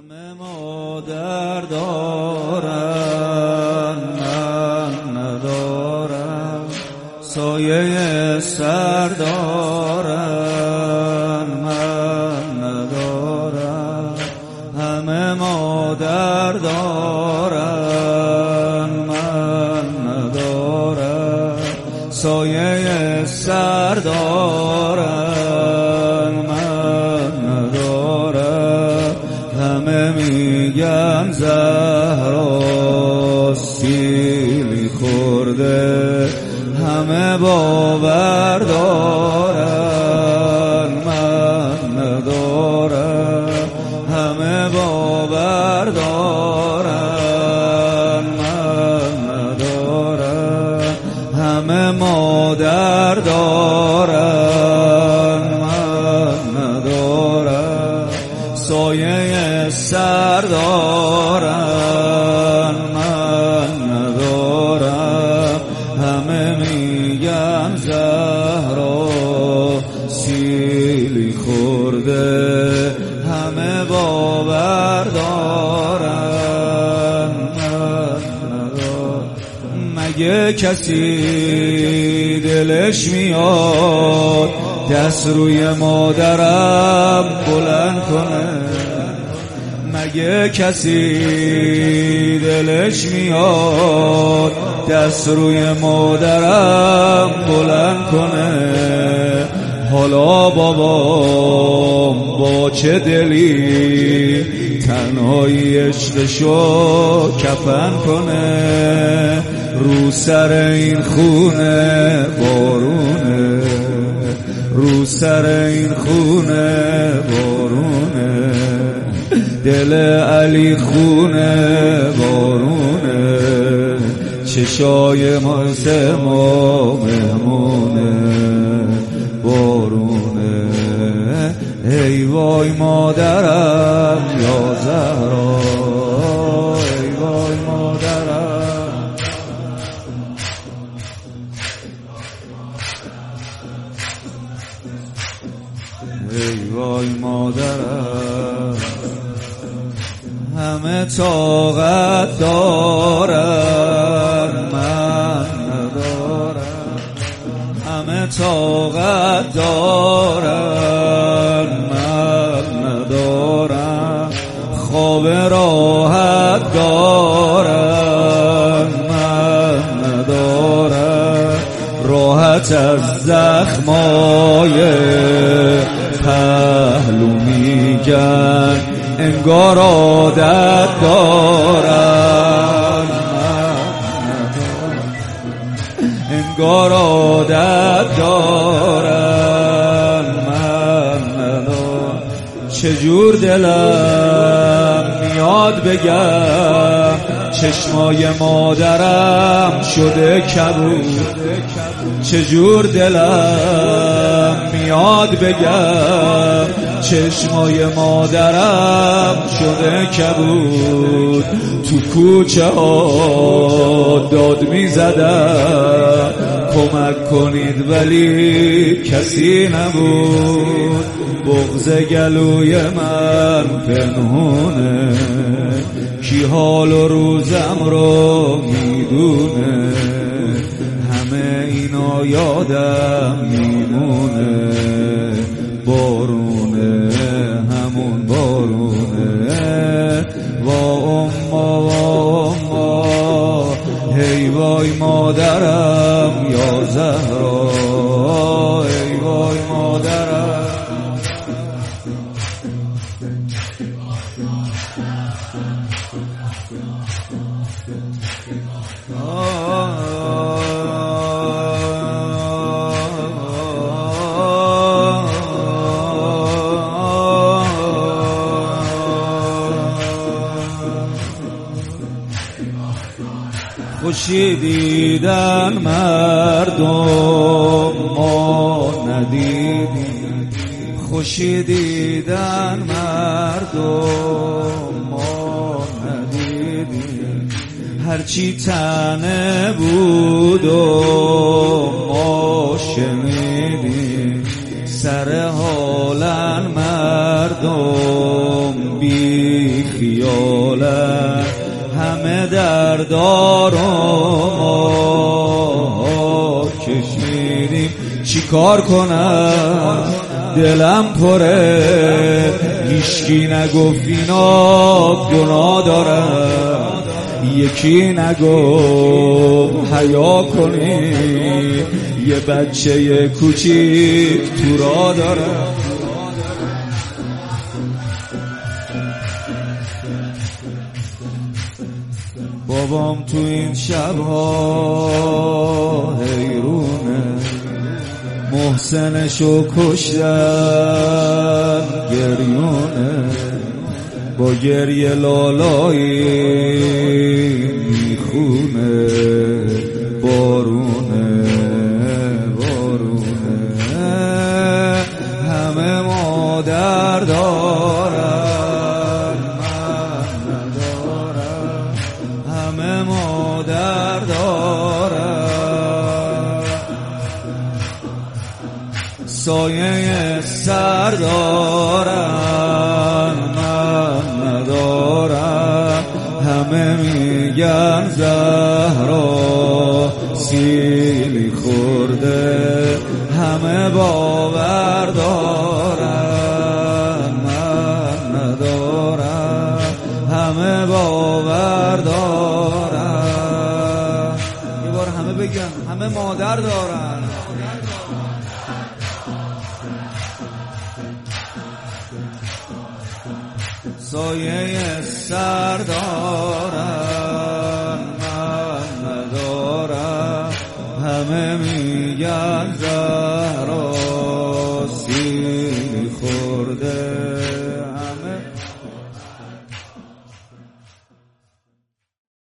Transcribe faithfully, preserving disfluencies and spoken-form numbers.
همه مادر دارن من ندارم، سایه سر دارن من ندارم. همه مادر دارن من ندارم، سایه سر دارن من ندارم. همه میگن زهرا سیلی خورده، همه باور دارن من ندارم. همه باور دارن من ندارم. همه مادر دارن من ندارم، سایه سر دارن من ندارم. همه میگن زهرا سیلی خورده، همه باور دارن من ندارم. مگه کسی دلش میاد دست روی مادرم بلند کنه؟ مگه کسی دلش میاد دست روی مادرم بلند کنه؟ حالا بابام با چه دلی تنهایی عشقشو کفن کنه؟ رو سر این خونه بارونه، رو سر این خونه بارونه. دل علی خونه بارونه، چشای ما سه ما مهمونه بارونه. ای وای مادرم یا زهرا، ای وای مادرم. ای وای مادرم. همه طاقت دارن من ندارم، همه طاقت دارن من ندارم. خواب راحت دارن من ندارم، راحت از زخمای پهلو میگن انگار عادت دارن انگار عادت دارن من ندارم. چجور دلم میاد بگم چشمای مادرم شده کبود، چجور دلم میاد بگم چشمای مادرم شده کبود. تو کوچه ها داد میزدم کمک کنید ولی کسی نبود. بغض گلوی من پنهونه، کی حال و روزم رو میدونه. همه اینا یادم میمونه، بارونه همون بارونه. وا اما وا اما، هی وای مادرم یا زهرا، ای وای مادرم. خوشی دیدن مردم ما ندیدیم، خوشی دیدن مردم ما ندیدیم. هرچی تنه بود و ما شنیدیم، سر حالن مردم بی خیالت همه دردار ما کشیدیم. چی کار کنم دلم پره، هیچکی نگفت اینا گناه دارم، یکی نگفت حیا کنی یه بچه کوچیک تو را دارم. بابام تو این شبها حیرونه، محسنشو کشتن گریونه، با گریه لالایی میخونه بارونه بارونه. همه مادر دارن من ندارم، همه مادر دارن، سایه سر دارن من ندارم. همه میگن زهرا سیلی خورده، همه باور دارن من ندارم، همه باور دارن. یه بار همه بگن همه مادر دارن. سایه سر دارن من ندارم، همه میگن